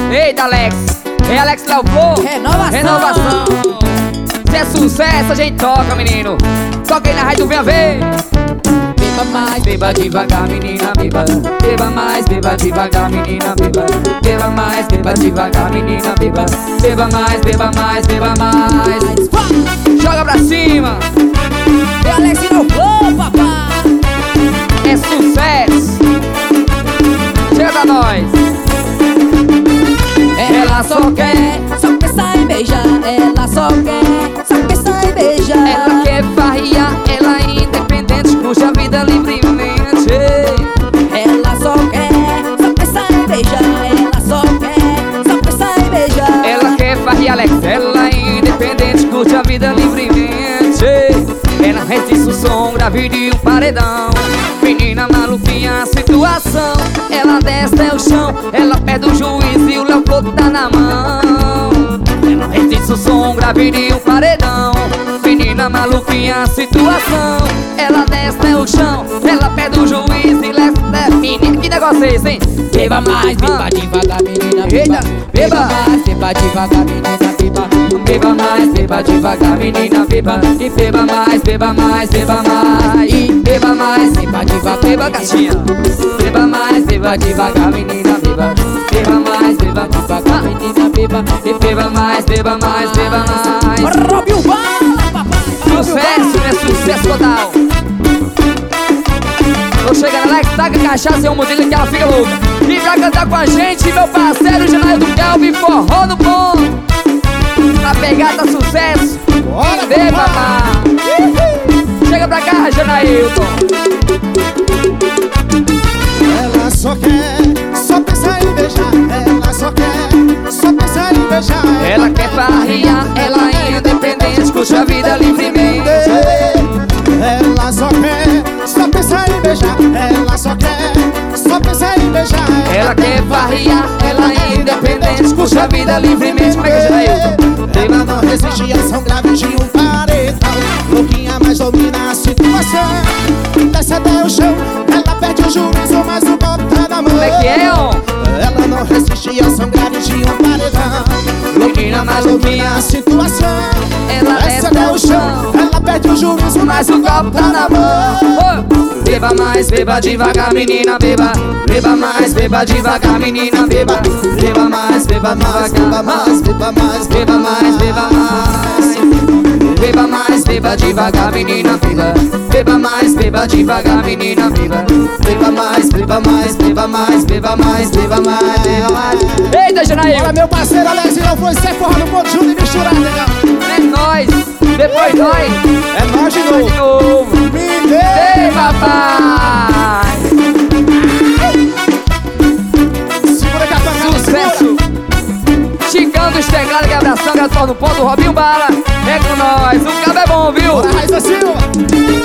Eita, Alex. É Alex Léo Flor. Renovação. Se é sucesso, a gente toca, menino. Toca aí na rádio, vem a ver. Beba mais, beba devagar, menina, beba. Beba mais, beba devagar, menina, beba. Beba mais, beba devagar, menina, beba. Beba mais, beba mais, beba mais. Joga pra cima. É Alex Léo Flor, papai. É sucesso. Chega pra nós. Ela só quer pensar em beijar. Ela só quer pensar em beijar. Ela quer farriar, ela é independente, curte a vida livremente. Ela só quer pensar em beijar. Ela só quer pensar em beijar. Ela quer farriar, Alex, ela é independente, curte a vida livremente. Ela resiste o som grave de um paredão. Menina maluquinha a situação. Ela desce até o chão, ela perde o juiz e o Léo Flor tá na mão. Ela resiste o som grave de um paredão. Menina maluquinha a situação. Ela desce até o chão, ela perde o juiz e leva. Menina, que negócio é esse, hein? Beba mais, beba devagar, menina, beba. Eita, beba mais, beba devagar, menina, beba. Beba mais, beba devagar, menina, beba. E beba mais, beba mais, beba mais. E beba mais, Beba devagar, beba gatinha. Beba mais, beba devagar, menina, beba. Beba mais, beba devagar, menina, beba. E beba mais, beba mais, beba mais. Roube o bala, papai. Sucesso, é sucesso total. Tô chegando lá que taca cachaça e um modelo que ela fica louca. E pra cantar com a gente, meu parceiro Janaio do Calvin, forró no bom. A pegada sucesso. Bora, Vem, papai. Chega pra cá, Janailton. Ela só quer pensar em beijar. Ela só quer pensar em beijar. Ela quer farriar, ela é independente, curte a vida livremente. Ela só quer pensar em beijar. Ela só quer pensar em beijar. Ela quer farriar, ela é independente, curte a vida livremente. Como é que é, Janailton? Ela não resiste à ação grave de um paredão. Louquinha, mas domina a situação. Desce até o chão, ela perde o juízo, mas o golpe tá na mão. Como é que é, ó? Ela não resiste à ação grave de um paredão. Louquinha, mas Domina a situação. ela Desce até o chão, ela perde o juízo, mas o copo tá na mão. Beba mais, beba devagar, menina, beba. Beba mais, beba devagar, menina, beba. Beba mais, beba mais, beba mais, beba mais, beba mais, beba mais. Beba mais, beba devagar, menina, beba. Beba mais, beba devagar, menina, beba. Beba mais, beba mais, beba mais, beba mais, beba mais, beba mais. Eita, Janaíl! Olha, meu parceiro Alex Léo Flor, você forra no ponto junto e misturado, legal. É nóis! Depois nós! É nós de De novo. novo! Me Ei, papai! Segura que a pancada, Sucesso! Chicão dos teclados, quebração, gratidão no ponto, Robinho Bala. É com nós, o cabo é bom, viu? Bora, Raíssa Silva.